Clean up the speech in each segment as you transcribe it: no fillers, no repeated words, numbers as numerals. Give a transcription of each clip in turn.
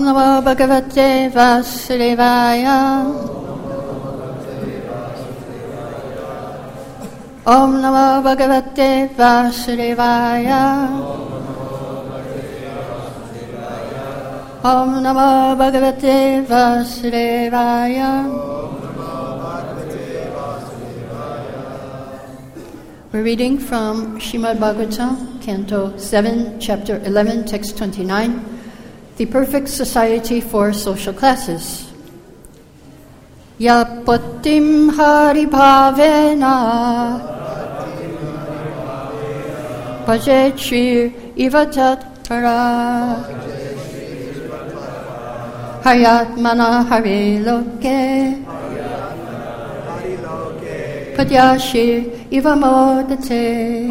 Namo Bhagavate Vasudevaya. Om Namo Bhagavate Vasudevaya. Om Namo Bhagavate Vasudevaya. We're reading from Srimad Bhagavatam, Canto 7, Chapter 11, Text 29, The Perfect Society for Social Classes. Yapatim hari bhavena bhajet shri ivatat para haryatmana hari loke padyashir ivamodate.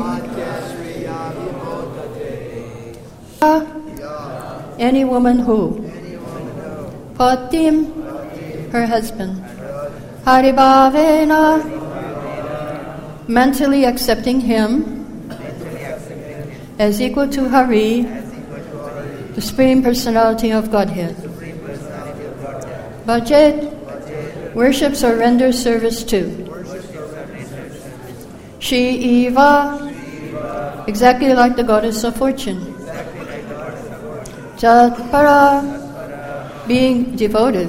Any woman who patim, her husband, haribhavena, mentally accepting him as equal to Hari, the Supreme Personality of Godhead. Bhajet, worships or renders service to. Shri Eva, exactly like the goddess of fortune. Jatpara, being devoted.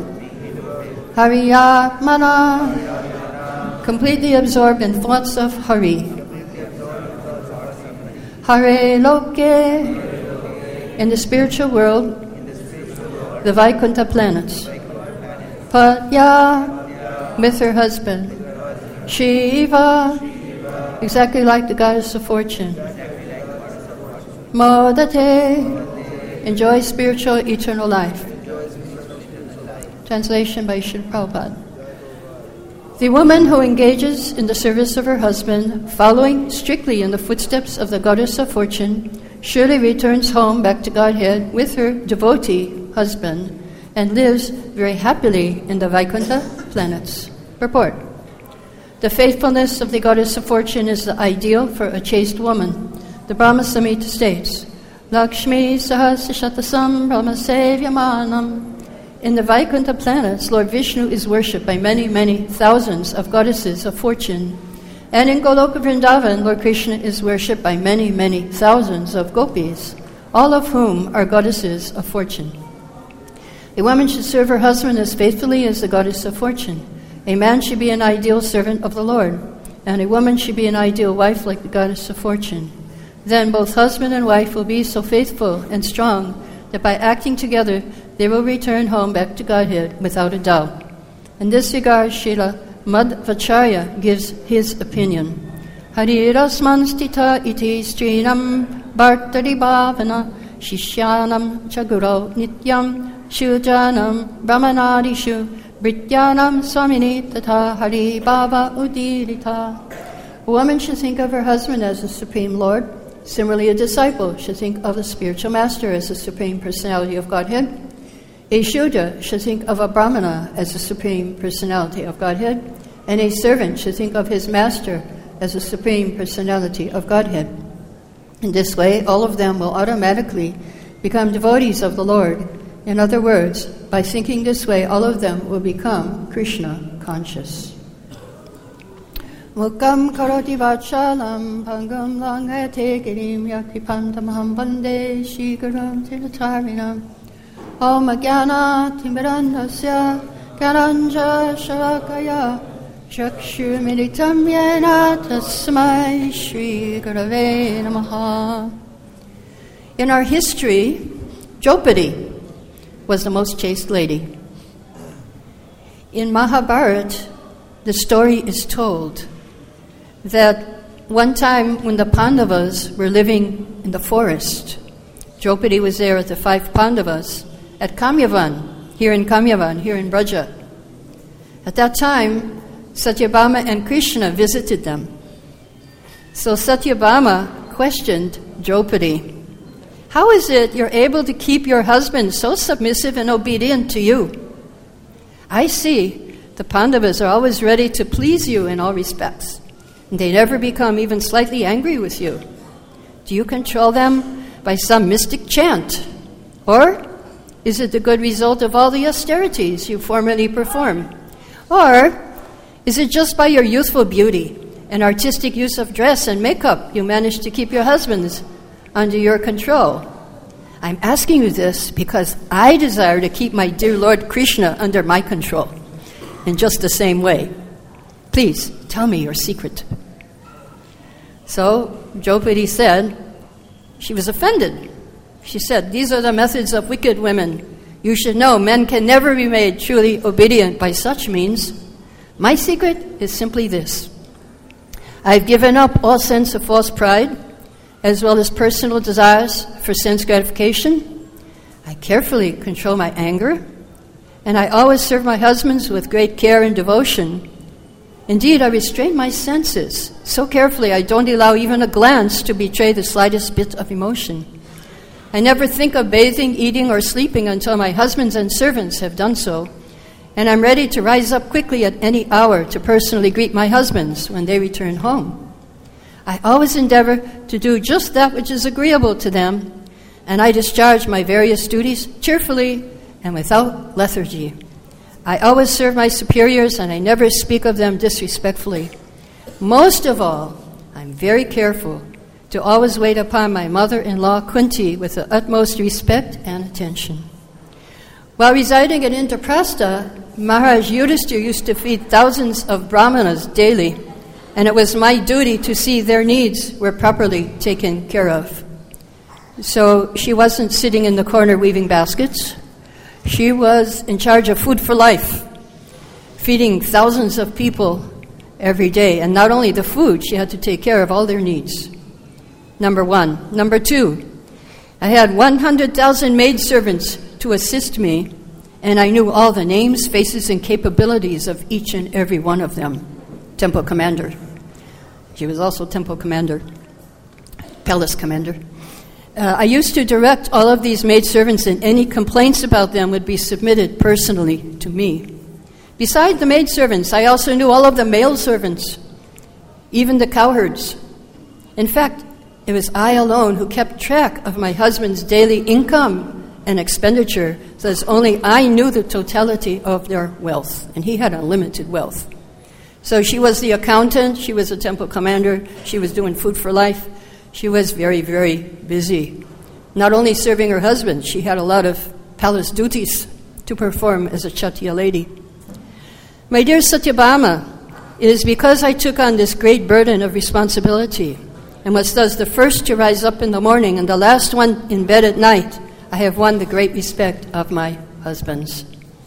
Haryatmana, completely absorbed in thoughts of Hari. Hare Loke, in the spiritual world, the Vaikuntha planets. Padya, with her husband. Shiva, exactly like the goddess of fortune. Modate, enjoy spiritual eternal life. Translation by Srila Prabhupada. The woman who engages in the service of her husband, following strictly in the footsteps of the goddess of fortune, surely returns home back to Godhead with her devotee husband and lives very happily in the Vaikuntha planets. Purport. The faithfulness of the goddess of fortune is the ideal for a chaste woman. The Brahma Samhita states, Lakshmi sahasrashatasam brahma sevyamanam. In the Vaikuntha planets, Lord Vishnu is worshipped by many, many thousands of goddesses of fortune. And in Goloka Vrindavan, Lord Krishna is worshipped by many, many thousands of gopis, all of whom are goddesses of fortune. A woman should serve her husband as faithfully as the goddess of fortune. A man should be an ideal servant of the Lord, and a woman should be an ideal wife like the goddess of fortune. Then both husband and wife will be so faithful and strong that by acting together, they will return home back to Godhead without a doubt. In this regard, Srila Madhvacharya gives his opinion. Harirasman stita iti strinam bhartari bhavana shishyanam chaguro nityam shujanam brahmanadishu Brityanam Swamini Tata Hari Baba Udirita. A woman should think of her husband as the Supreme Lord. Similarly, a disciple should think of the spiritual master as the Supreme Personality of Godhead. A Shudra should think of a Brahmana as the Supreme Personality of Godhead. And a servant should think of his master as the Supreme Personality of Godhead. In this way, all of them will automatically become devotees of the Lord. In other words, by thinking this way, all of them will become Krishna conscious. Mukam karoti vachalam bhangam langate girim yakripantamaham bande shikaram tilatarinam Om Jnana Timirandasya Jnananja Shalakaya Chakshurmilitam Yena Tasmai Shri Gurave Namaha. In our history, Draupadi was the most chaste lady. In Mahabharata, the story is told that one time when the Pandavas were living in the forest, Draupadi was there with the 5 Pandavas at Kamyavan, here in Braja. At that time, Satyabhama and Krishna visited them. So Satyabhama questioned Draupadi, how is it you're able to keep your husband so submissive and obedient to you? I see the Pandavas are always ready to please you in all respects, and they never become even slightly angry with you. Do you control them by some mystic chant? Or Is it the good result of all the austerities you formerly performed? Or is it just by your youthful beauty and artistic use of dress and makeup you managed to keep your husbands under your control? I'm asking you this because I desire to keep my dear Lord Krishna under my control in just the same way. Please, tell me your secret. So, Draupadi said, she was offended. She said, these are the methods of wicked women. You should know men can never be made truly obedient by such means. My secret is simply this. I've given up all sense of false pride, as well as personal desires for sense gratification. I carefully control my anger, and I always serve my husbands with great care and devotion. Indeed, I restrain my senses so carefully I don't allow even a glance to betray the slightest bit of emotion. I never think of bathing, eating, or sleeping until my husbands and servants have done so, and I'm ready to rise up quickly at any hour to personally greet my husbands when they return home. I always endeavor to do just that which is agreeable to them, and I discharge my various duties cheerfully and without lethargy. I always serve my superiors, and I never speak of them disrespectfully. Most of all, I'm very careful to always wait upon my mother-in-law Kunti with the utmost respect and attention. While residing in Indraprastha, Maharaj Yudhishthira used to feed thousands of brahmanas daily, and it was my duty to see their needs were properly taken care of. So she wasn't sitting in the corner weaving baskets. She was in charge of Food for Life, feeding thousands of people every day. And not only the food, she had to take care of all their needs. Number one. Number two, I had 100,000 maidservants to assist me, and I knew all the names, faces, and capabilities of each and every one of them. Temple commander. She was also temple commander, palace commander. I used to direct all of these maidservants, and any complaints about them would be submitted personally to me. Beside the maidservants, I also knew all of the male servants, even the cowherds. In fact, it was I alone who kept track of my husband's daily income and expenditure, so as only I knew the totality of their wealth, and he had unlimited wealth. So she was the accountant, she was a temple commander, she was doing Food for Life. She was very, very busy. Not only serving her husband, she had a lot of palace duties to perform as a Kshatriya lady. My dear Satyabhama, it is because I took on this great burden of responsibility and was thus the first to rise up in the morning and the last one in bed at night, I have won the great respect of my husbands.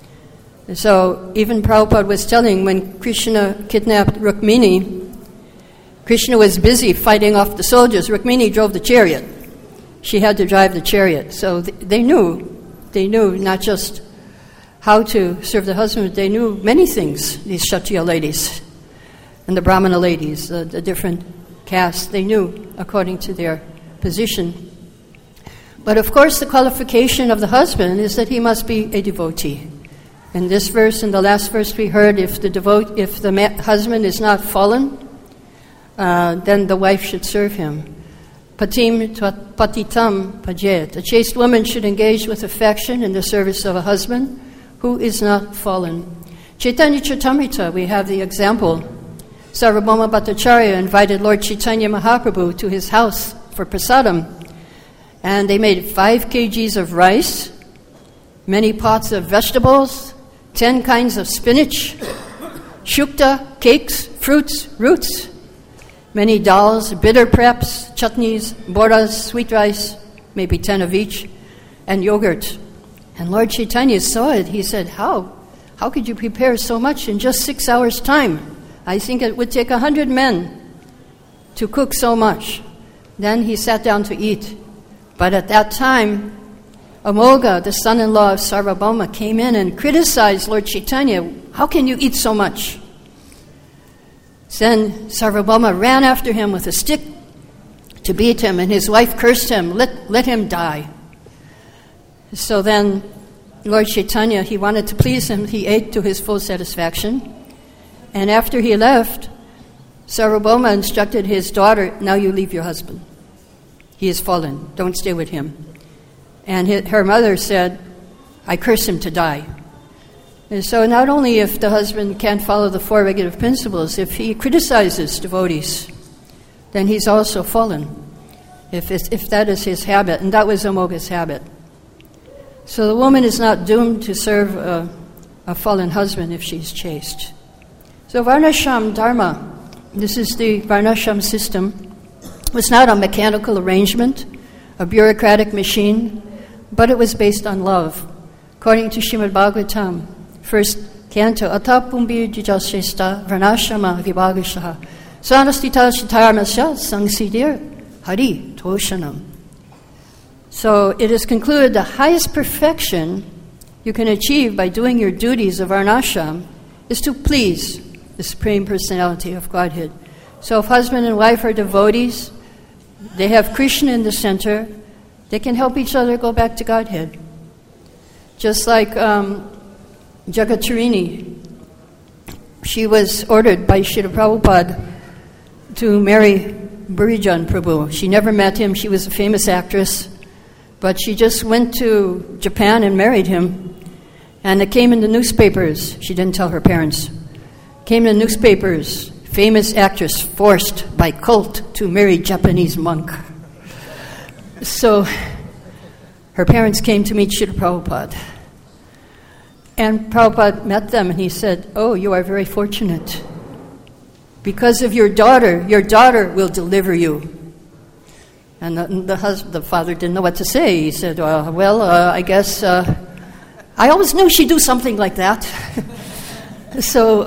So even Prabhupada was telling when Krishna kidnapped Rukmini, Krishna was busy fighting off the soldiers. Rukmini drove the chariot. She had to drive the chariot. So they knew not just how to serve the husband, they knew many things, these Kshatriya ladies and the Brahmana ladies, the different castes. They knew according to their position. But of course the qualification of the husband is that he must be a devotee. In this verse, in the last verse we heard, if the husband is not fallen, then the wife should serve him. Patim patitam pajet. A chaste woman should engage with affection in the service of a husband who is not fallen. Chaitanya Charitamrita, we have the example. Sarvabhauma Bhattacharya invited Lord Chaitanya Mahaprabhu to his house for prasadam. And they made 5 kgs of rice, many pots of vegetables, 10 kinds of spinach, shukta, cakes, fruits, roots, many dals, bitter preps, chutneys, boras, sweet rice, maybe 10 of each, and yogurt. And Lord Chaitanya saw it. He said, How could you prepare so much in just 6 hours' time? I think it would take 100 men to cook so much. Then he sat down to eat. But at that time, Amogha, the son-in-law of Sarvabhauma, came in and criticized Lord Chaitanya. How can you eat so much? Then Sarvabhauma ran after him with a stick to beat him, and his wife cursed him, let him die. So then Lord Chaitanya, he wanted to please him, he ate to his full satisfaction. And after he left, Sarvabhauma instructed his daughter, now you leave your husband. He is fallen, don't stay with him. And her mother said, I curse him to die. And so not only if the husband can't follow the four regulative principles, if he criticizes devotees, then he's also fallen, if that is his habit, and that was Amoga's habit. So the woman is not doomed to serve a fallen husband if she's chaste. So Varnashram Dharma, this is the Varnashram system, was not a mechanical arrangement, a bureaucratic machine, but it was based on love. According to Srimad Bhagavatam, first canto, Atapumbir Jijashesta Varnashrama Vibhagashaha Sanastita Shitarmasya Sangsidir Hari Toshanam. So it is concluded the highest perfection you can achieve by doing your duties of Varnashram is to please the Supreme Personality of Godhead. So if husband and wife are devotees, they have Krishna in the center, they can help each other go back to Godhead. Just like Jagatarini, she was ordered by Srila Prabhupada to marry Burijan Prabhu. She never met him, she was a famous actress, but she just went to Japan and married him. And it came in the newspapers, she didn't tell her parents, came in the newspapers, famous actress forced by cult to marry Japanese monk. So her parents came to meet Srila Prabhupada. And Prabhupada met them and he said, "Oh, you are very fortunate. Because of your daughter will deliver you." And the father didn't know what to say. He said, I guess, I always knew she'd do something like that. So,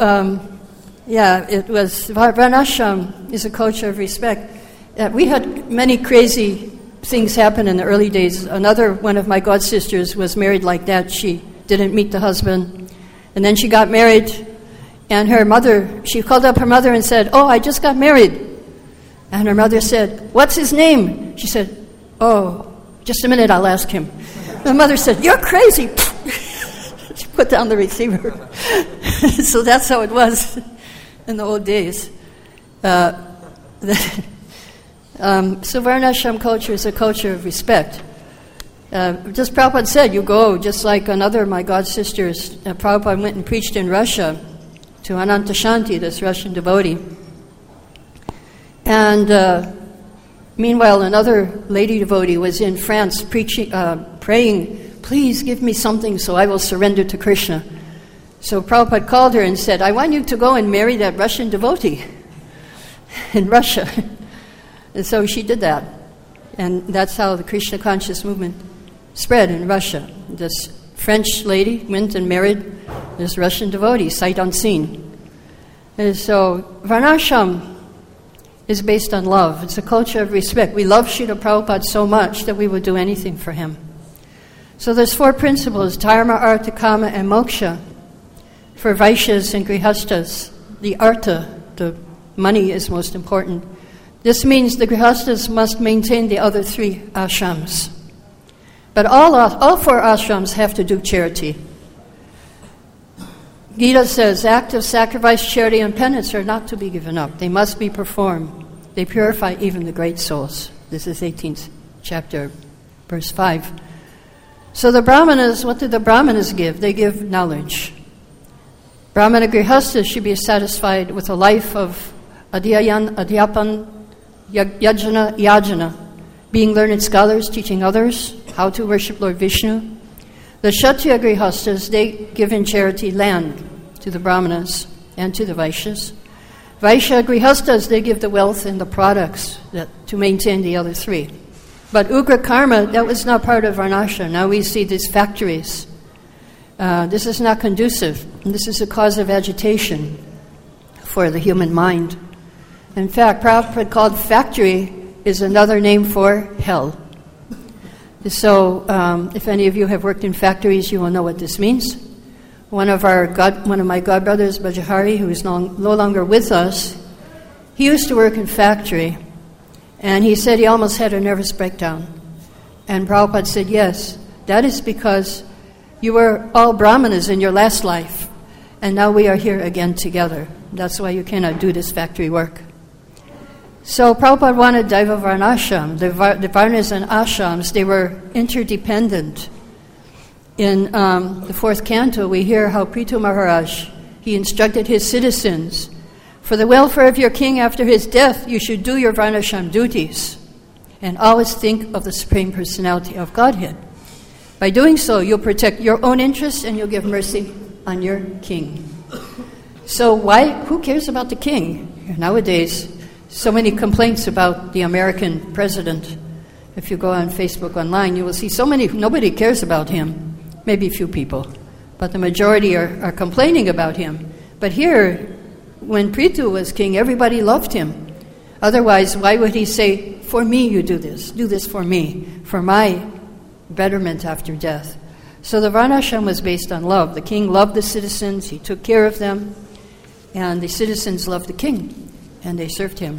it was, Varnashram is a culture of respect. We had many crazy things happen in the early days. Another one of my god sisters was married like that. She didn't meet the husband. And then she got married, and she called up her mother and said, "Oh, I just got married." And her mother said, "What's his name?" She said, "Oh, just a minute, I'll ask him." The mother said, "You're crazy." She put down the receiver. So that's how it was in the old days. So Varnashram culture is a culture of respect. Just Prabhupada said, you go, just like another of my god sisters, Prabhupada went and preached in Russia to Anantashanti, this Russian devotee. And meanwhile, another lady devotee was in France praying, "Please give me something so I will surrender to Krishna." So Prabhupada called her and said, "I want you to go and marry that Russian devotee in Russia." And so she did that. And that's how the Krishna conscious movement spread in Russia. This French lady went and married this Russian devotee, sight unseen. And so Varnashram is based on love. It's a culture of respect. We love Srila Prabhupada so much that we would do anything for him. So there's four principles, dharma, artha, kama, and moksha. For Vaishyas and Grihastas, the artha, the money, is most important. This means the Grihastas must maintain the other three ashrams. But all four ashrams have to do charity. Gita says, acts of sacrifice, charity, and penance are not to be given up. They must be performed. They purify even the great souls. This is 18th chapter, verse 5. So the Brahmanas, what do the Brahmanas give? They give knowledge. Brahmana Grihastas should be satisfied with a life of adhyapan, yajna, being learned scholars, teaching others how to worship Lord Vishnu. The Kshatriya Grihastas, they give in charity land to the Brahmanas and to the Vaishyas. Vaishya Grihastas, they give the wealth and the products to maintain the other three. But Ugra Karma, that was not part of Varnashram. Now we see these factories. This is not conducive. And this is a cause of agitation for the human mind. In fact, Prabhupada called factory is another name for hell. So, if any of you have worked in factories, you will know what this means. One of my godbrothers, Bajahari, who is no longer with us, he used to work in factory, and he said he almost had a nervous breakdown. And Prabhupada said, yes, that is because you were all Brahmanas in your last life, and now we are here again together. That's why you cannot do this factory work. So Prabhupada wanted Daiva Varnashram. The Varnas and Ashrams, they were interdependent. In the fourth canto, we hear how Prithu Maharaj, he instructed his citizens, for the welfare of your king after his death, you should do your Varnashram duties and always think of the Supreme Personality of Godhead. By doing so, you'll protect your own interests and you'll give mercy on your king. So who cares about the king? Nowadays, so many complaints about the American president. If you go on Facebook online, you will see nobody cares about him. Maybe a few people. But the majority are complaining about him. But here, when Prithu was king, everybody loved him. Otherwise, why would he say, for me you do this for me, for my betterment after death? So the Varnashram was based on love. The king loved the citizens, he took care of them, and the citizens loved the king, and they served him.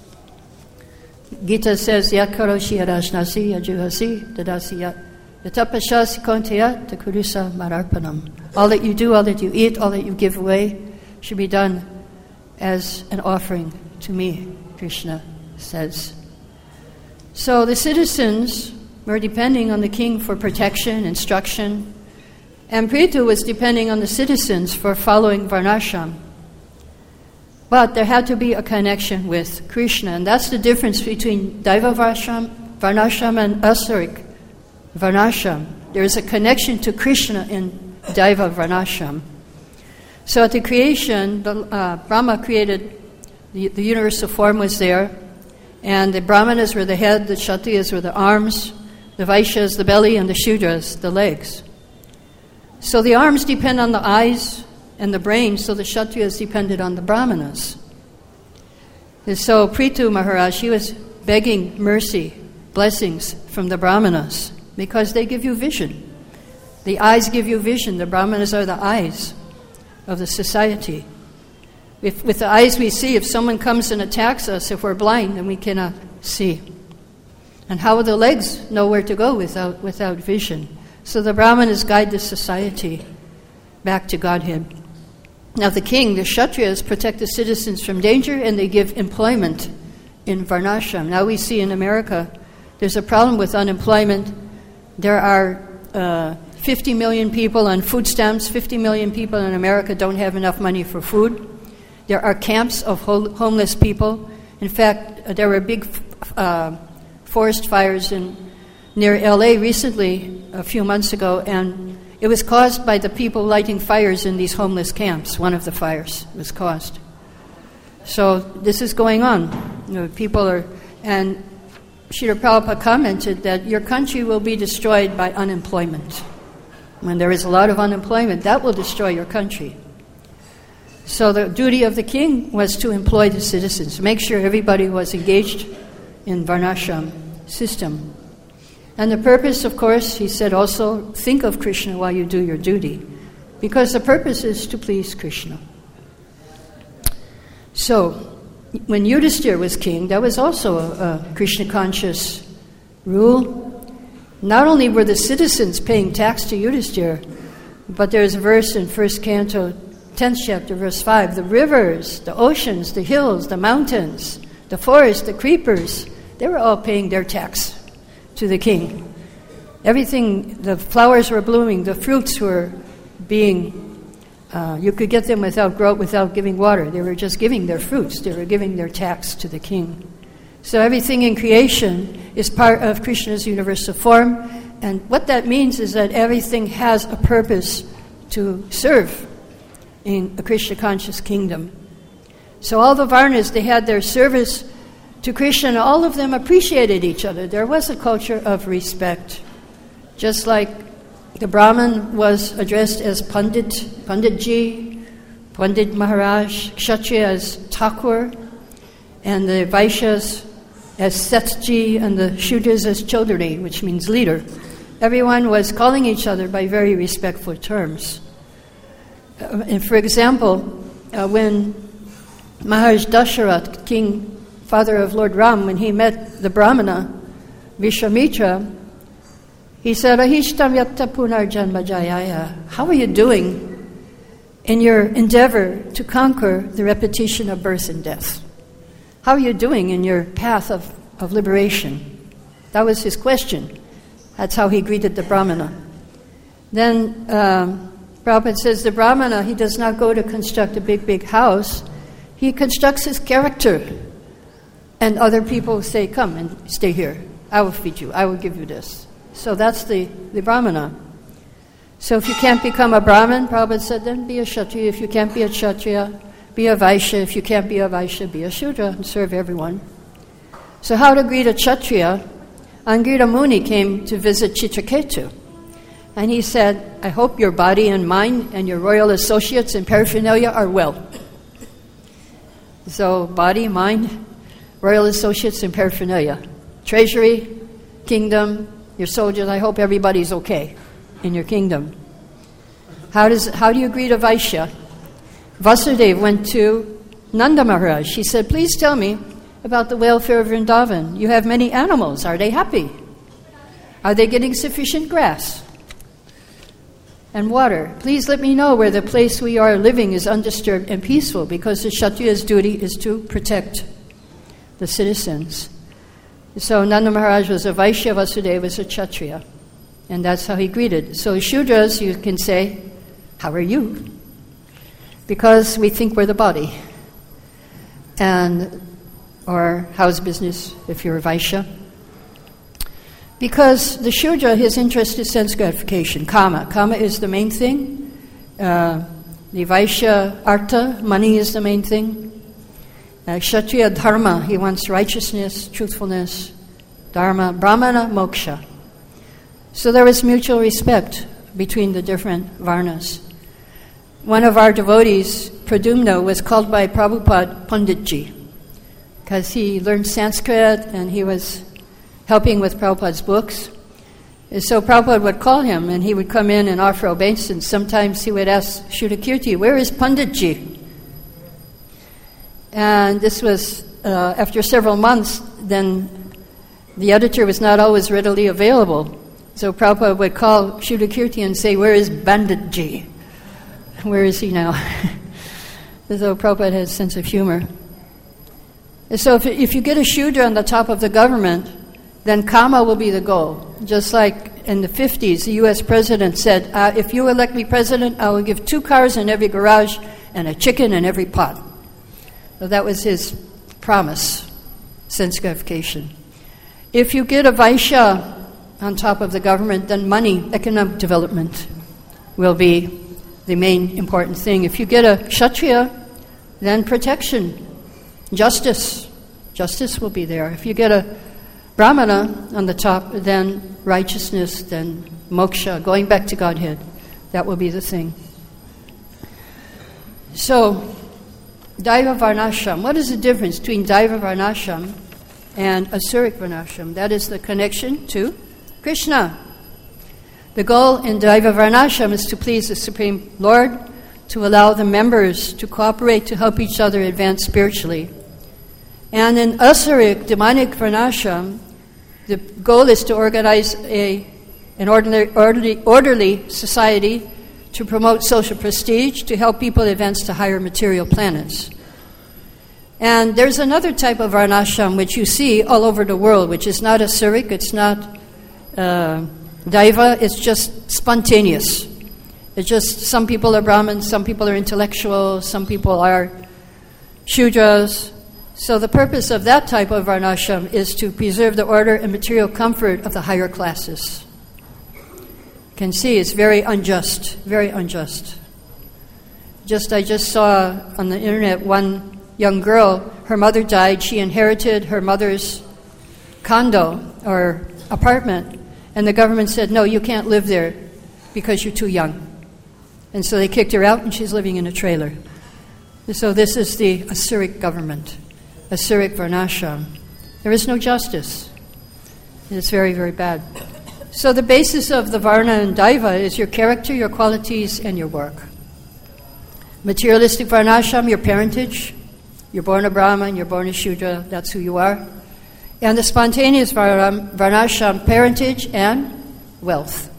Gita says, Yat karoshi yadashnasi yajuhasi dadasi yat yatapashasi konteya takurusa mararpanam. All that you do, all that you eat, all that you give away should be done as an offering to me, Krishna says. So the citizens were depending on the king for protection, instruction, and Prithu was depending on the citizens for following Varnashram. But there had to be a connection with Krishna, and that's the difference between Daiva Varnashram and Asuric Varnashram. There is a connection to Krishna in Daiva Varnashram. So at the creation, Brahma created, the universal form was there, and the Brahmanas were the head, the Kshatriyas were the arms, the Vaishyas the belly, and the Shudras the legs. So the arms depend on the eyes and the brain, so the Kshatriyas depended on the Brahmanas. And so Prithu Maharaj, he was begging mercy, blessings from the Brahmanas, because they give you vision. The eyes give you vision. The Brahmanas are the eyes of the society. With the eyes we see, if someone comes and attacks us, if we're blind, then we cannot see. And how will the legs know where to go without vision? So the Brahmanas guide the society back to Godhead. Now the king, the Kshatriyas, protect the citizens from danger, and they give employment in Varnashram. Now we see in America, there's a problem with unemployment. There are 50 million people on food stamps. 50 million people in America don't have enough money for food. There are camps of homeless people. In fact, there were big forest fires near L.A. recently, a few months ago, and it was caused by the people lighting fires in these homeless camps. One of the fires was caused. So this is going on. People are, and Srila Prabhupada commented that your country will be destroyed by unemployment. When there is a lot of unemployment, that will destroy your country. So the duty of the king was to employ the citizens, make sure everybody was engaged in Varnashram system. And the purpose, of course, he said also, think of Krishna while you do your duty, because the purpose is to please Krishna. So, when Yudhishthira was king, that was also a Krishna-conscious rule. Not only were the citizens paying tax to Yudhishthira, but there's a verse in 1st Canto, 10th chapter, verse 5, the rivers, the oceans, the hills, the mountains, the forests, the creepers, they were all paying their tax to the king. Everything, the flowers were blooming, the fruits were being, you could get them without giving water. They were just giving their fruits. They were giving their tax to the king. So everything in creation is part of Krishna's universal form, and what that means is that everything has a purpose to serve in a Krishna-conscious kingdom. So all the Varnas, they had their service to Krishna, and all of them appreciated each other. There was a culture of respect. Just like the Brahman was addressed as Panditji, Pandit Maharaj, Kshatriya as Thakur, and the Vaishyas as Sethji, and the Shudras as Chaudhary, which means leader. Everyone was calling each other by very respectful terms. And for example, when Maharaj Dasharat, king, father of Lord Ram, when he met the Brahmana, Vishwamitra, he said, Ahishtam yatta punar janma jayaya. How are you doing in your endeavor to conquer the repetition of birth and death? How are you doing in your path of liberation? That was his question. That's how he greeted the Brahmana. Then Prabhupada says the Brahmana, he does not go to construct a big house. He constructs his character. And other people say, come and stay here. I will feed you. I will give you this. So that's the Brahmana. So if you can't become a Brahmin, Prabhupada said, then be a Kshatriya. If you can't be a Kshatriya, be a Vaishya. If you can't be a Vaishya, be a Shudra and serve everyone. So how to greet a Kshatriya? Angira Muni came to visit Chitraketu. And he said, I hope your body and mind and your royal associates and paraphernalia are well. So body, mind, royal associates and paraphernalia. Treasury, kingdom, your soldiers, I hope everybody's okay in your kingdom. How do you greet a Vaishya? Vasudeva went to Nanda Maharaj. He said, please tell me about the welfare of Vrindavan. You have many animals. Are they happy? Are they getting sufficient grass and water? Please let me know where the place we are living is undisturbed and peaceful, because the Kshatriya's duty is to protect the citizens. So Nanda Maharaj was a Vaishya, Vasudeva was a Kshatriya. And that's how he greeted. So Shudras, you can say, how are you? Because we think we're the body. Or how's business if you're a Vaishya? Because the Shudra, his interest is sense gratification, kama. Kama is the main thing. The Vaishya, artha, money is the main thing. Kshatriya, dharma, he wants righteousness, truthfulness, dharma, brahmana, moksha. So there was mutual respect between the different varnas. One of our devotees, Pradumna, was called by Prabhupada Panditji, because he learned Sanskrit and he was helping with Prabhupada's books. And so Prabhupada would call him and he would come in and offer obeisance. Sometimes he would ask Shudakirti, where is Panditji? And this was after several months, then the editor was not always readily available. So Prabhupada would call Shudakirti and say, where is Banditji? Where is he now? So Prabhupada has a sense of humor. And so if you get a Shudra on the top of the government, then Kama will be the goal. Just like in the 50s, the U.S. president said, if you elect me president, I will give 2 cars in every garage and a chicken in every pot. So that was his promise, sense gratification. If you get a Vaishya on top of the government, then money, economic development will be the main important thing. If you get a Kshatriya, then protection, justice will be there. If you get a Brahmana on the top, then righteousness, then moksha, going back to Godhead. That will be the thing. So, Daiva Varnashram. What is the difference between Daiva Varnashram and Asuric Varnashram? That is the connection to Krishna. The goal in Daiva Varnashram is to please the Supreme Lord, to allow the members to cooperate to help each other advance spiritually. And in Asuric, demonic Varnashram, the goal is to organize an orderly society to promote social prestige, to help people advance to higher material planets. And there's another type of Varnashram which you see all over the world, which is not Asuric, it's not Daiva, it's just spontaneous. It's just some people are Brahmins, some people are intellectuals, some people are Shudras. So the purpose of that type of Varnashram is to preserve the order and material comfort of the higher classes. You can see it's very unjust, very unjust. I just saw on the internet one young girl, her mother died, she inherited her mother's condo or apartment, and the government said, no, you can't live there because you're too young. And so they kicked her out and she's living in a trailer. So this is the Asuric government, Asuric Varnashram. There is no justice. It's very, very bad. So the basis of the Varna and Daiva is your character, your qualities, and your work. Materialistic Varnashram, your parentage. You're born a Brahman, you're born a Shudra, that's who you are. And the spontaneous Varnashram, parentage and wealth.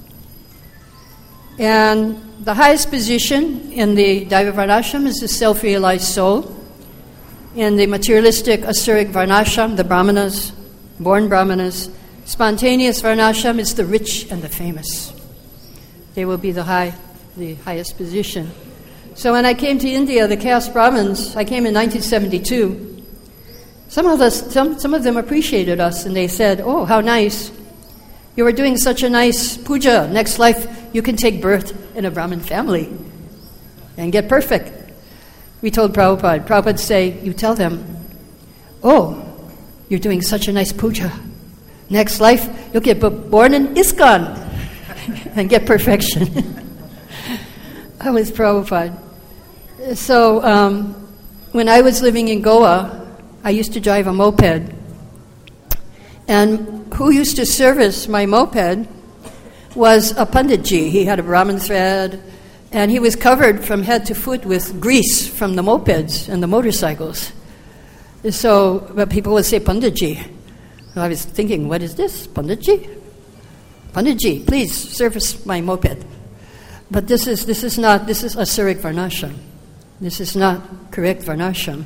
And the highest position in the Daiva Varnashram is the self-realized soul. In the materialistic Asuric Varnashram, the Brahmanas, born Brahmanas, spontaneous Varnashram is the rich and the famous. they will be the highest position. So when I came to India, the caste Brahmins, I came in 1972. Some of them appreciated us, and they said, "Oh, how nice! You were doing such a nice puja. Next life, you can take birth in a Brahmin family and get perfect." We told Prabhupada. Prabhupada say, "You tell them, oh, you're doing such a nice puja. Next life, you'll get born in ISKCON and get perfection." That was Prabhupada. So when I was living in Goa, I used to drive a moped. And who used to service my moped was a Panditji. He had a Brahmin thread, and he was covered from head to foot with grease from the mopeds and the motorcycles. So but people would say, "Panditji." I was thinking, what is this, Panditji? "Panditji, please service my moped." But this is Asuric Varnashram. This is not correct Varnashram.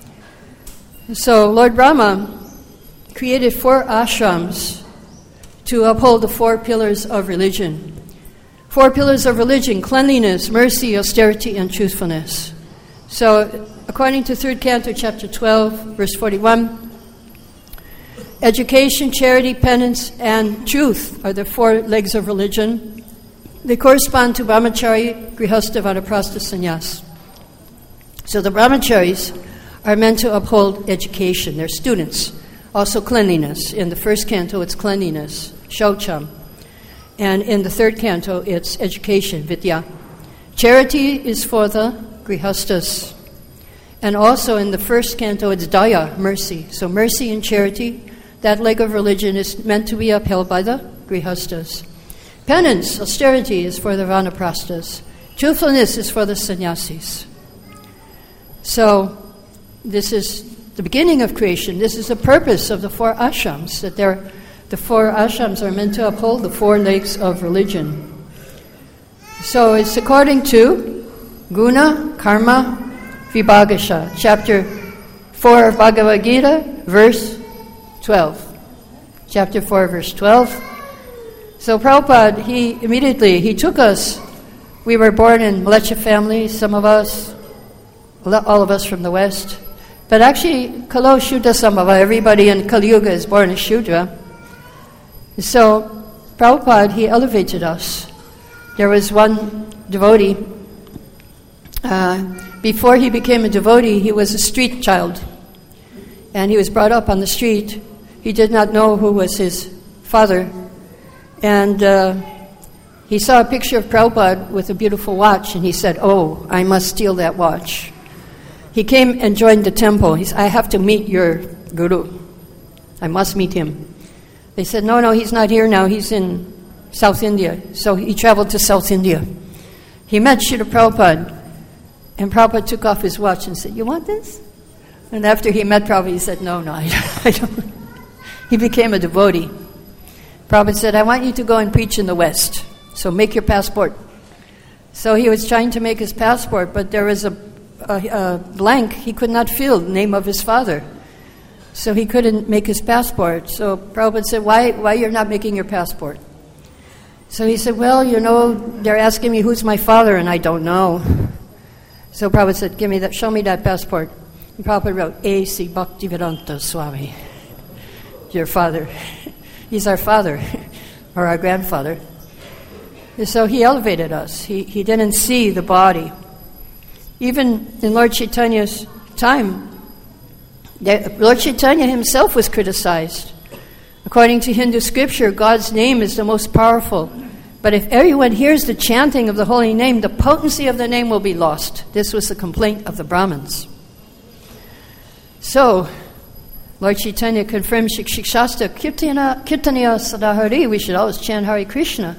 So Lord Brahma created 4 ashrams to uphold the 4 pillars of religion. 4 pillars of religion: cleanliness, mercy, austerity, and truthfulness. So according to 3rd Canto, chapter 12, verse 41, education, charity, penance, and truth are the 4 legs of religion. They correspond to brahmachari, grihastha, vanaprastha, sannyas. So the brahmacharis are meant to uphold education. They're students. Also cleanliness. In the 1st canto, it's cleanliness, shaucham. And in the 3rd canto, it's education, vidya. Charity is for the grihasthas. And also in the 1st canto, it's daya, mercy. So mercy and charity, that leg of religion, is meant to be upheld by the grihasthas. Penance, austerity, is for the vanaprasthas. Truthfulness is for the sannyasis. So this is the beginning of creation. This is the purpose of the 4 ashrams, that the 4 ashrams are meant to uphold the 4 legs of religion. So it's according to Guna, Karma, Vibhagasha, chapter 4 of Bhagavad Gita, verse 12. Chapter 4, verse 12. So Prabhupada, he took us. We were born in Mleccha families, some of us, all of us from the West. But actually, Kalo Shudra Sambhava, everybody in Kali Yuga is born as Shudra. So Prabhupada, he elevated us. There was one devotee. Before he became a devotee, he was a street child. And he was brought up on the street. He did not know who was his father. And he saw a picture of Prabhupada with a beautiful watch, and he said, "Oh, I must steal that watch." He came and joined the temple. He said, "I have to meet your guru. I must meet him." They said, No, he's not here now. He's in South India. So he traveled to South India. He met Srila Prabhupada, and Prabhupada took off his watch and said, "You want this?" And after he met Prabhupada, he said, No, I don't. He became a devotee. Prabhupada said, "I want you to go and preach in the West. So make your passport." So he was trying to make his passport, but there was a blank. He could not fill the name of his father. So he couldn't make his passport. So Prabhupada said, why you're not making your passport? So he said, "Well, they're asking me who's my father, and I don't know." So Prabhupada said, show me that passport. And Prabhupada wrote, A.C. Bhaktivedanta Swami. Your father. He's our father, or our grandfather. So he elevated us. He didn't see the body. Even in Lord Chaitanya's time, Lord Chaitanya himself was criticized. According to Hindu scripture, God's name is the most powerful. But if everyone hears the chanting of the holy name, the potency of the name will be lost. This was the complaint of the Brahmins. So, Lord Chaitanya confirmed Shikshastra, Kirtaniya Sadahari, we should always chant Hare Krishna.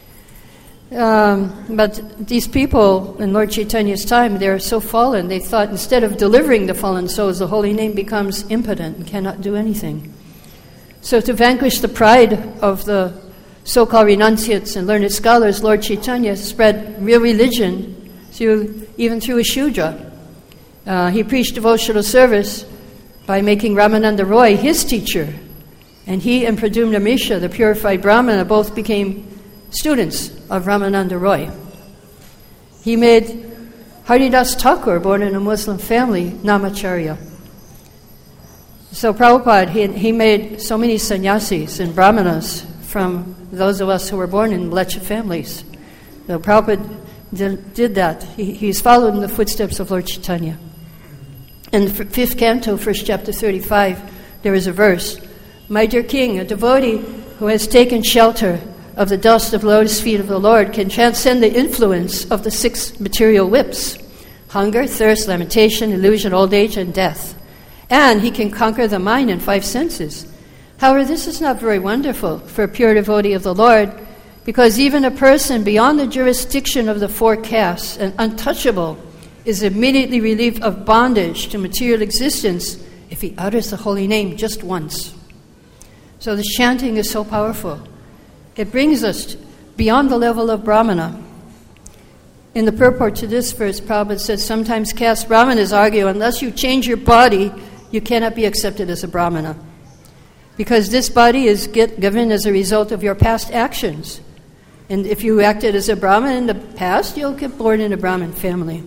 But these people in Lord Chaitanya's time, they're so fallen, they thought instead of delivering the fallen souls, the holy name becomes impotent and cannot do anything. So to vanquish the pride of the so-called renunciates and learned scholars, Lord Chaitanya spread real religion even through a Shudra. He preached devotional service by making Ramananda Roy his teacher. And he and Pradyumna Mishra, the purified Brahmana, both became students of Ramananda Roy. He made Haridas Thakur, born in a Muslim family, Namacharya. So Prabhupada, he made so many sannyasis and brahmanas from those of us who were born in Mleccha families. So Prabhupada did that. He's followed in the footsteps of Lord Chaitanya. In the 5th canto, 1st chapter 35, there is a verse, "My dear king, a devotee who has taken shelter of the dust of lotus feet of the Lord can transcend the influence of the 6 material whips, hunger, thirst, lamentation, illusion, old age, and death. And he can conquer the mind and 5 senses. However, this is not very wonderful for a pure devotee of the Lord, because even a person beyond the jurisdiction of the 4 castes and untouchable is immediately relieved of bondage to material existence if he utters the holy name just once." So the chanting is so powerful. It brings us beyond the level of Brahmana. In the purport to this verse, Prabhupada says, sometimes caste Brahmanas argue, unless you change your body, you cannot be accepted as a Brahmana. Because this body is given as a result of your past actions. And if you acted as a Brahmin in the past, you'll get born in a Brahmin family.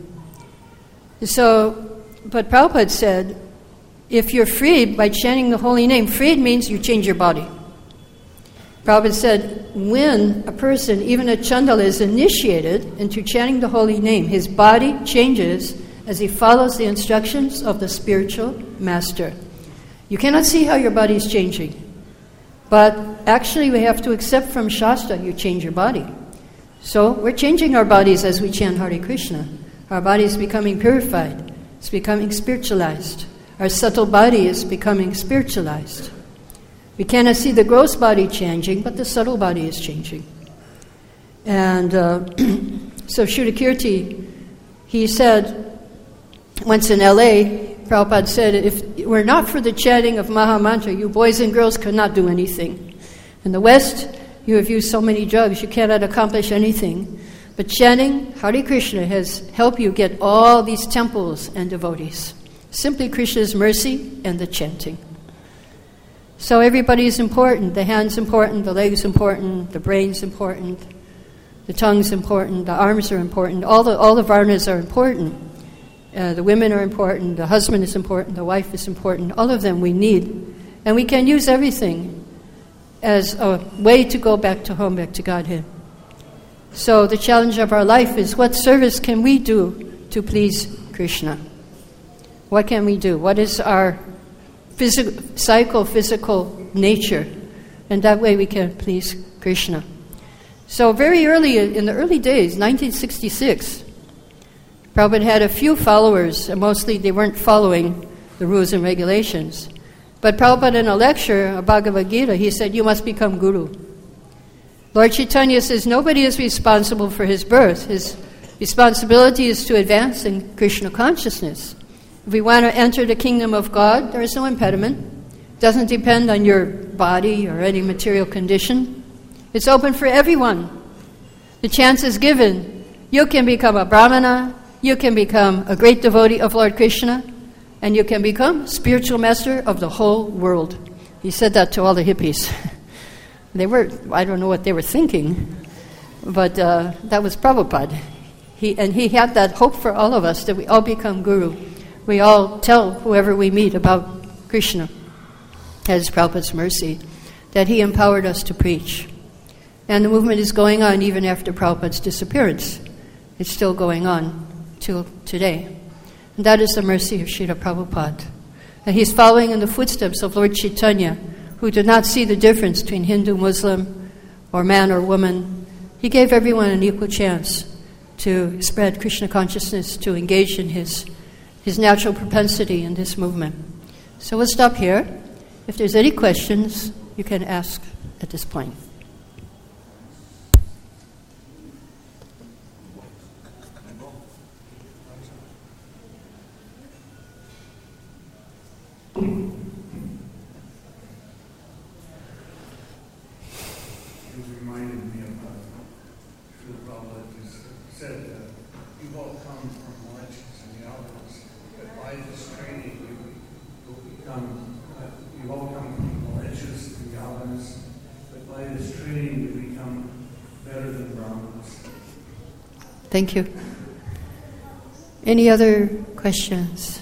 So, but Prabhupada said, if you're freed by chanting the holy name, freed means you change your body. Prabhupada said, when a person, even a Chandala, is initiated into chanting the holy name, his body changes as he follows the instructions of the spiritual master. You cannot see how your body is changing, but actually we have to accept from Shastra you change your body. So we're changing our bodies as we chant Hare Krishna. Our body is becoming purified. It's becoming spiritualized. Our subtle body is becoming spiritualized. We cannot see the gross body changing, but the subtle body is changing. And so Shuddhakirti, he said, once in L.A., Prabhupada said, if it were not for the chanting of Maha Mantra, you boys and girls could not do anything. In the West, you have used so many drugs, you cannot accomplish anything. But chanting Hare Krishna has helped you get all these temples and devotees. Simply Krishna's mercy and the chanting. So everybody is important. The hand's important, the leg's important, the brain's important, the tongue's important, the arms are important. All the varnas are important. The women are important, the husband is important, the wife is important. All of them we need. And we can use everything as a way to go back to home, back to Godhead. So the challenge of our life is, what service can we do to Krishna? What can we do? What is our psychophysical nature? And that way we can please Krishna. So very early, in the early days, 1966, Prabhupada had a few followers, and mostly they weren't following the rules and regulations. But Prabhupada, in a lecture of Bhagavad Gita, he said, you must become guru. Lord Chaitanya says nobody is responsible for his birth. His responsibility is to advance in Krishna consciousness. If we want to enter the kingdom of God, there is no impediment. It doesn't depend on your body or any material condition. It's open for everyone. The chance is given. You can become a Brahmana, you can become a great devotee of Lord Krishna, and you can become spiritual master of the whole world. He said that to all the hippies. I don't know what they were thinking, but that was Prabhupada. He had that hope for all of us, that we all become guru. We all tell whoever we meet about Krishna, as Prabhupada's mercy, that he empowered us to preach. And the movement is going on even after Prabhupada's disappearance. It's still going on till today. And that is the mercy of Srila Prabhupada. And he's following in the footsteps of Lord Chaitanya, who did not see the difference between Hindu, Muslim, or man or woman. He gave everyone an equal chance to spread Krishna consciousness, to engage in his natural propensity in this movement. So we'll stop here. If there's any questions, you can ask at this point. better than Brahmins. Thank you. Any other questions?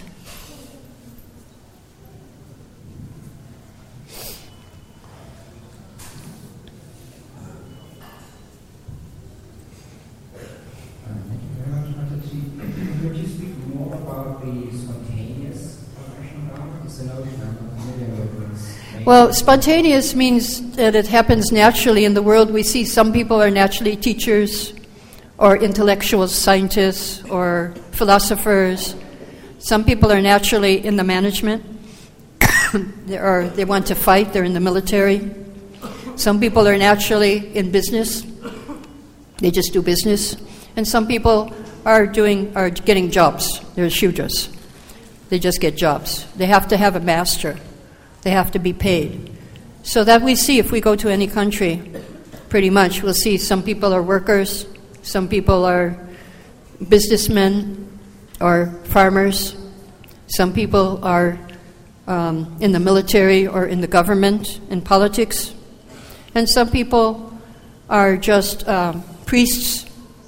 Could you speak more about the spontaneous professional Dharma? It's a notion I'm familiar with. Well, spontaneous means that it happens naturally in the world. We see some people are naturally teachers or intellectual scientists or philosophers. Some people are naturally in the management. They want to fight. They're in the military. Some people are naturally in business. They just do business. And some people are getting jobs. They're Shudras. They just get jobs. They have to have a master. They have to be paid. So that we see if we go to any country, pretty much, we'll see some people are workers, some people are businessmen or farmers, some people are in the military or in the government, in politics, and some people are just priests.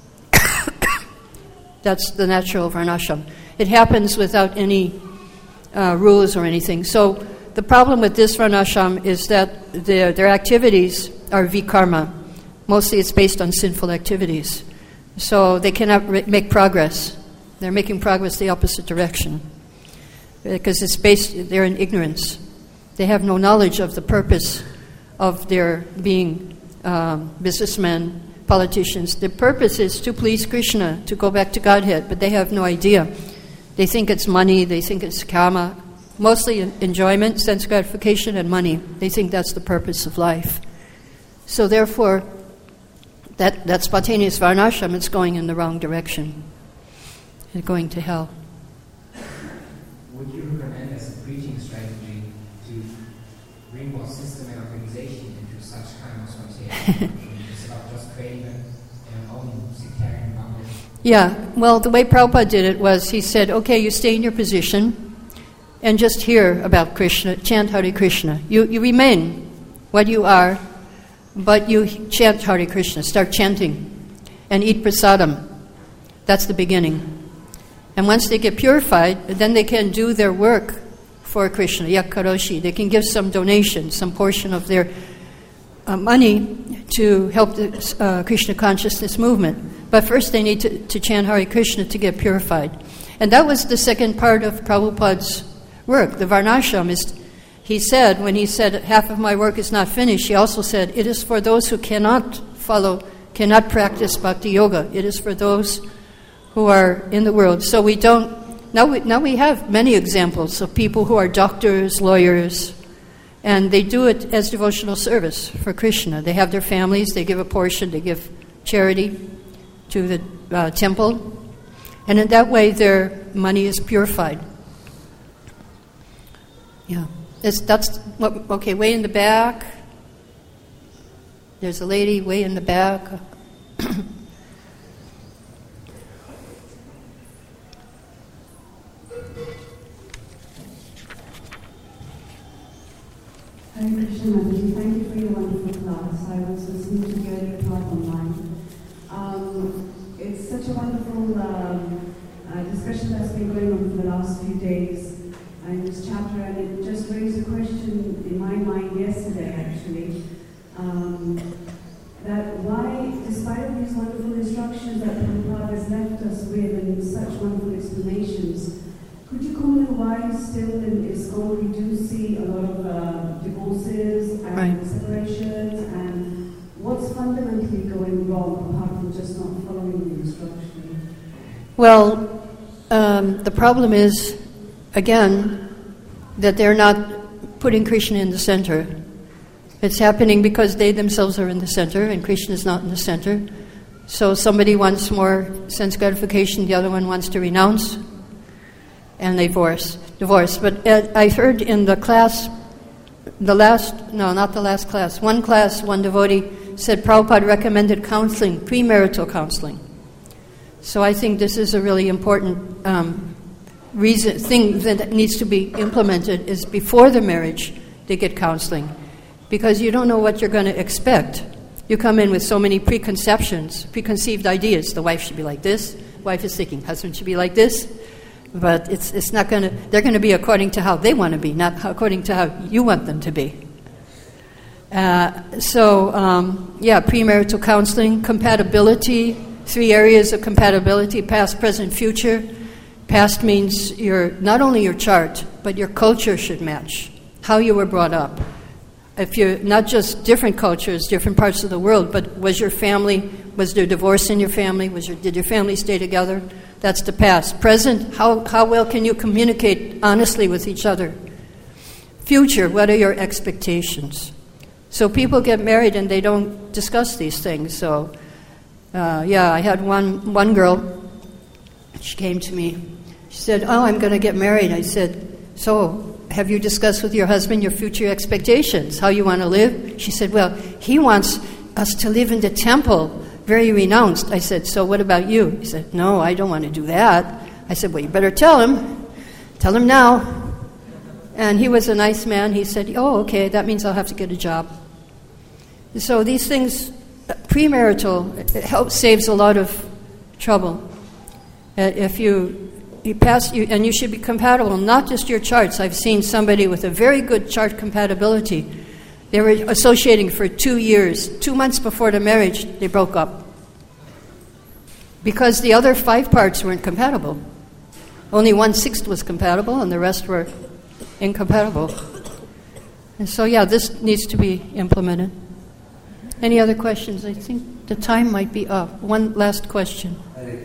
That's the natural varnashram. It happens without any rules or anything. So the problem with this varnashram is that their activities are vikarma. Mostly it's based on sinful activities. So they cannot make progress. They're making progress the opposite direction. Because they're in ignorance. They have no knowledge of the purpose of their being businessmen, politicians. Their purpose is to please Krishna, to go back to Godhead, but they have no idea. They think it's money, they think it's karma, mostly enjoyment, sense gratification, and money. They think that's the purpose of life. So therefore, that spontaneous varnashram is going in the wrong direction. It's going to hell. Would you recommend as a preaching strategy to bring more system and organization into such kind of spontaneous? It's about just creating their own sectarian boundary. Yeah, well, the way Prabhupada did it was he said, okay, you stay in your position and just hear about Krishna, chant Hare Krishna. You remain what you are, but you chant Hare Krishna, start chanting, and eat prasadam. That's the beginning. And once they get purified, then they can do their work for Krishna, yakkaroshi. They can give some donation, some portion of their money to help the Krishna consciousness movement. But first they need to chant Hare Krishna to get purified. And that was the second part of Prabhupada's work. The varnashram is, he said, when he said, half of my work is not finished, he also said, it is for those who cannot practice bhakti yoga. It is for those who are in the world. So we don't, now we have many examples of people who are doctors, lawyers, and they do it as devotional service for Krishna. They have their families, they give a portion, they give charity to the temple, and in that way their money is purified. Yeah, okay, way in the back. There's a lady way in the back. Hare Krishna, Mataji. Thank you for your wonderful class. I was listening to your earlier talk online. It's such a wonderful discussion that's been going on for the last few days in this chapter, and it just raised a question in my mind yesterday, actually, that why, despite these wonderful instructions that Prabhupada has left us with and such wonderful explanations, could you comment on why still in ISKCON we do see a lot of divorces and Right. separations, and what's fundamentally going wrong apart from just not following the instruction? Well, the problem is, again, that they're not putting Krishna in the center. It's happening because they themselves are in the center and Krishna is not in the center. So somebody wants more sense gratification, the other one wants to renounce, and they divorce. But I heard in the class, one devotee said Prabhupada recommended counseling, premarital counseling. So I think this is a really important thing that needs to be implemented is before the marriage they get counseling, because you don't know what you're going to expect. you come in with so many preconceived ideas. The wife should be like this. Wife is thinking husband should be like this. But it's not going to. They're going to be according to how they want to be, not according to how you want them to be. Premarital counseling, compatibility. 3 areas of compatibility: past, present, future. Past means not only your chart, but your culture should match how you were brought up. If you're not just different cultures, different parts of the world, but was there divorce in your family? Did your family stay together? That's the past. Present, how well can you communicate honestly with each other? Future, what are your expectations? So people get married and they don't discuss these things. So, I had one girl, she came to me. She said, I'm going to get married. I said, so have you discussed with your husband your future expectations, how you want to live? She said, well, he wants us to live in the temple, very renounced. I said, so what about you? He said, no, I don't want to do that. I said, well, you better tell him. Tell him now. And he was a nice man. He said, oh, okay, that means I'll have to get a job. So these things, premarital, saves a lot of trouble. If you pass, and you should be compatible, not just your charts. I've seen somebody with a very good chart compatibility. They were associating for 2 years. 2 months before the marriage, they broke up. Because the other 5 parts weren't compatible. Only 1/6 was compatible, and the rest were incompatible. And so, this needs to be implemented. Any other questions? I think the time might be up. One last question.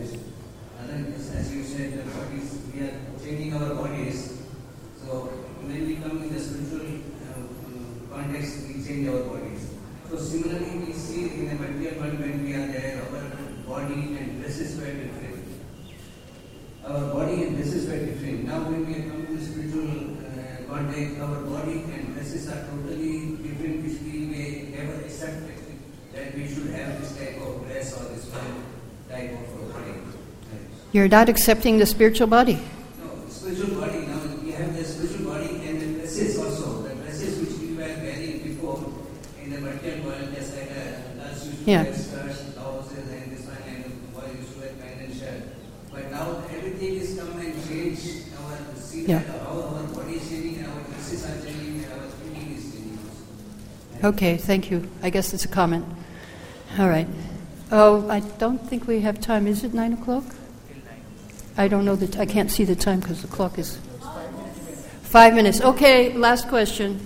As you said, we are changing our bodies. So when we come in the spiritual context, we change our bodies. So similarly, we see in the material world when we are there, our body and dresses were different. Our body and dresses were different. Now when we come to the spiritual context, our body and dresses are totally different, which we may never accept that we should have this type of dress or this one type of body. You're not accepting the spiritual body. No, the spiritual body. Now we have the spiritual body and the dresses also. The dresses which we were wearing before in the material world, just like girls used to wear skirts, blouses, and this one, and boys used to wear pant and shirt. But now everything is come and changed. How our body is changing, and our dresses are changing, and our thinking is changing. Okay, thank you. I guess it's a comment. All right. Oh, I don't think we have time. Is it 9 o'clock? I don't know I can't see the time because the clock is 5 minutes. Okay, last question.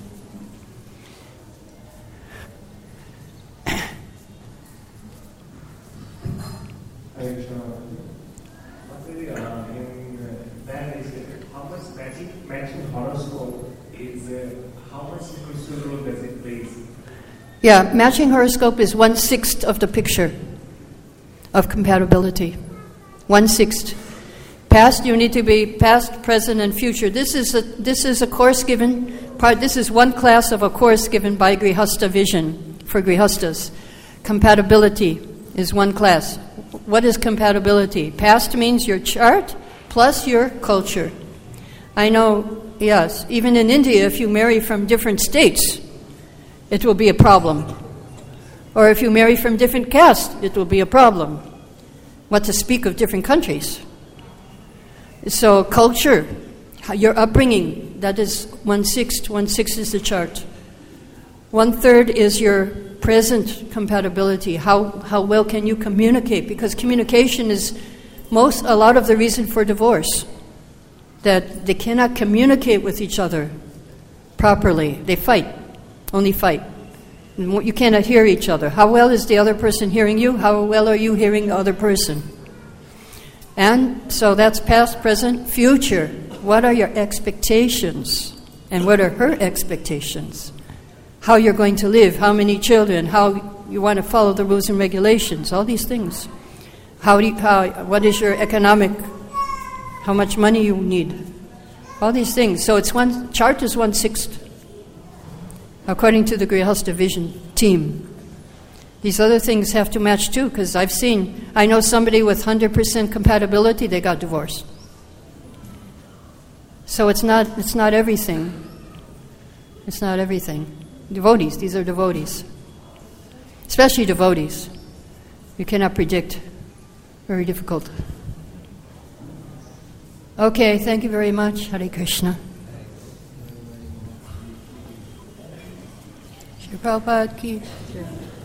How much matching horoscope is, how much crucial role does it play? Yeah, matching horoscope is 1/6 of the picture of compatibility. 1/6. Past, you need to be past, present, and future. This is a course given. This is one class of a course given by Grihasta Vision for Grihastas. Compatibility is one class. What is compatibility? Past means your chart plus your culture. I know, yes, even in India, if you marry from different states, it will be a problem. Or if you marry from different castes, it will be a problem. What to speak of different countries. So culture, your upbringing, that is 1/6. 1/6 is the chart. 1/3 is your present compatibility. How well can you communicate? Because communication is a lot of the reason for divorce. That they cannot communicate with each other properly. They fight, only fight. You cannot hear each other. How well is the other person hearing you? How well are you hearing the other person? And so that's past, present, future. What are your expectations? And what are her expectations? How you're going to live, how many children, how you want to follow the rules and regulations, all these things. What is your economic, how much money you need, all these things. So chart is 1/6, according to the Grihasta Vision team. These other things have to match too, because I know somebody with 100% compatibility, they got divorced. So it's not everything. It's not everything. Devotees, these are devotees. especially devotees. You cannot predict. Very difficult. Okay, thank you very much. Hare Krishna. Shri Prabhupada ki jai.